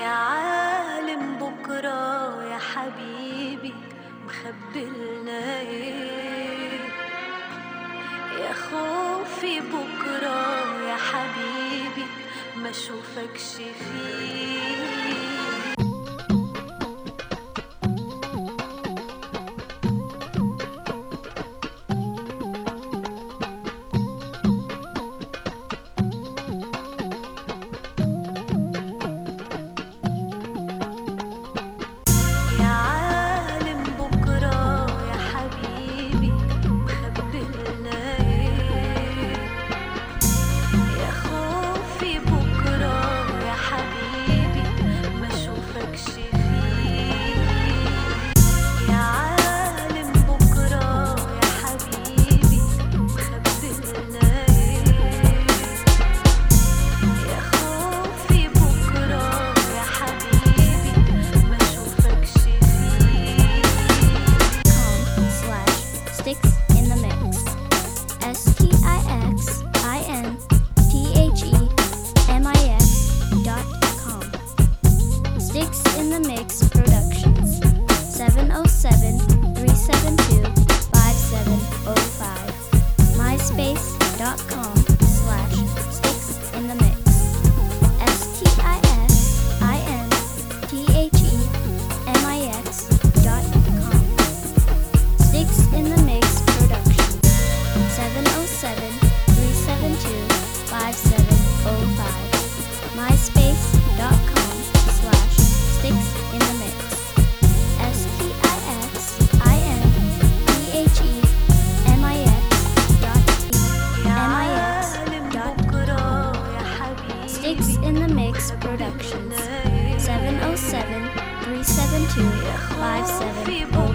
يا عالم بكرة يا حبيبي مخبلنا ايه؟ يا خوفي بكرة يا حبيبي ما اشوفكش فيه. Sticks in the Mix Productions. 707-372-5705. MySpace.com/SticksInTheMix. SticksInTheMix.com. Sticks in the Mix Productions. 707-372-5705. MySpace.com/SticksInTheMix. Sticks in the Mix Productions. 707-372-5705.